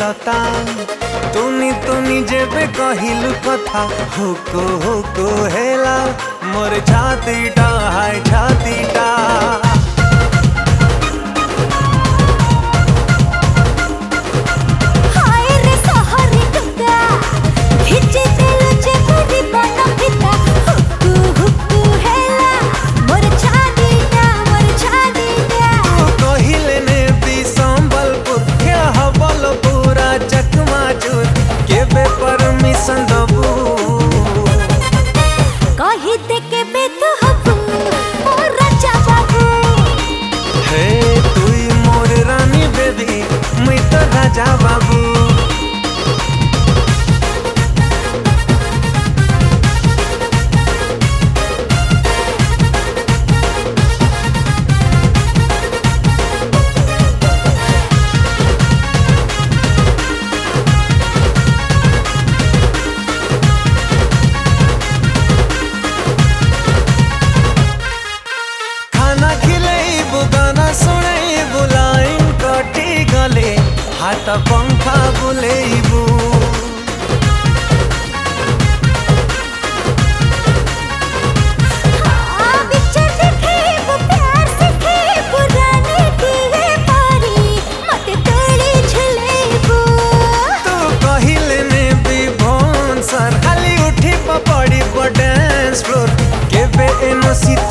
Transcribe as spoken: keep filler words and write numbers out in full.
लता तुनी तुनी जेबे कहिलु कथा हुको हुको हेला मोर छातीटा हाय छातीटा राजा बाबू खाना खिलाइबू गाना सुनाइबू लाइन कटी गले हाथ पंखा बुलेबू तू कहिले ने भी भोन सर खाली उठी पड़ी डांस फ्लोर केबे एनो